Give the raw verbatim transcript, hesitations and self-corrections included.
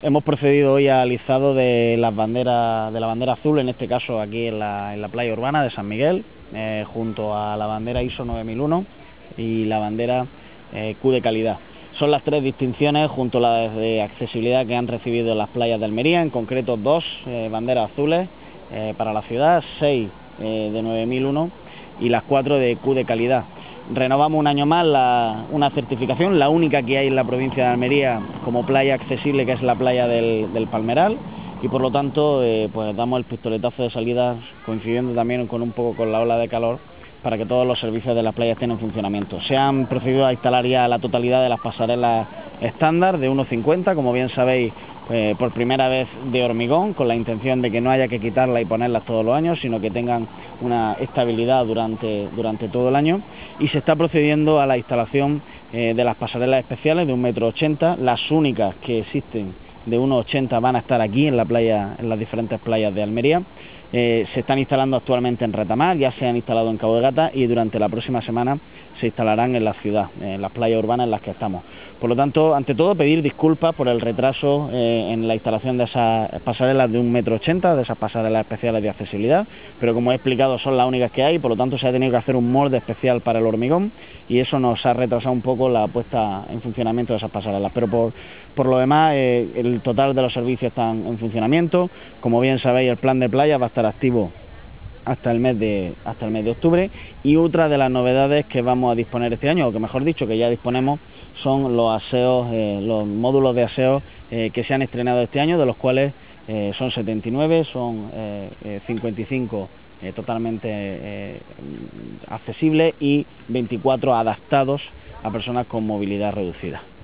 Hemos procedido hoy al izado de las banderas, de la bandera azul, en este caso aquí en la, en la playa urbana de San Miguel, eh, junto a la bandera I S O nueve mil uno y la bandera eh, Q de calidad. Son las tres distinciones junto a las de accesibilidad que han recibido las playas de Almería, en concreto dos eh, banderas azules eh, para la ciudad, seis eh, de nueve mil uno y las cuatro de Q de calidad. Renovamos un año más la, una certificación, la única que hay en la provincia de Almería como playa accesible, que es la playa del, del Palmeral, y por lo tanto eh, pues damos el pistoletazo de salida, coincidiendo también con un poco con la ola de calor, para que todos los servicios de las playas estén en funcionamiento. Se han procedido a instalar ya la totalidad de las pasarelas estándar de uno cincuenta, como bien sabéis, eh, por primera vez de hormigón, con la intención de que no haya que quitarlas y ponerlas todos los años, sino que tengan una estabilidad durante, durante todo el año. Y se está procediendo a la instalación eh, de las pasarelas especiales de un metro ochenta, las únicas que existen de uno ochenta van a estar aquí en la playa, en las diferentes playas de Almería. Eh, se están instalando actualmente en Retamar, ya se han instalado en Cabo de Gata y durante la próxima semana se instalarán en la ciudad, en las playas urbanas en las que estamos. Por lo tanto, ante todo, pedir disculpas por el retraso eh, en la instalación de esas pasarelas de un metro ochenta, de esas pasarelas especiales de accesibilidad, pero como he explicado son las únicas que hay, por lo tanto se ha tenido que hacer un molde especial para el hormigón y eso nos ha retrasado un poco la puesta en funcionamiento de esas pasarelas, pero por, por lo demás eh, el total de los servicios están en funcionamiento. Como bien sabéis, el plan de playa va a estar activo hasta el mes de hasta el mes de octubre, y otra de las novedades que vamos a disponer este año, o que mejor dicho que ya disponemos, son los aseos, eh, los módulos de aseo eh, que se han estrenado este año, de los cuales eh, son setenta y nueve, son eh, cincuenta y cinco eh, totalmente eh, accesibles y veinticuatro adaptados a personas con movilidad reducida.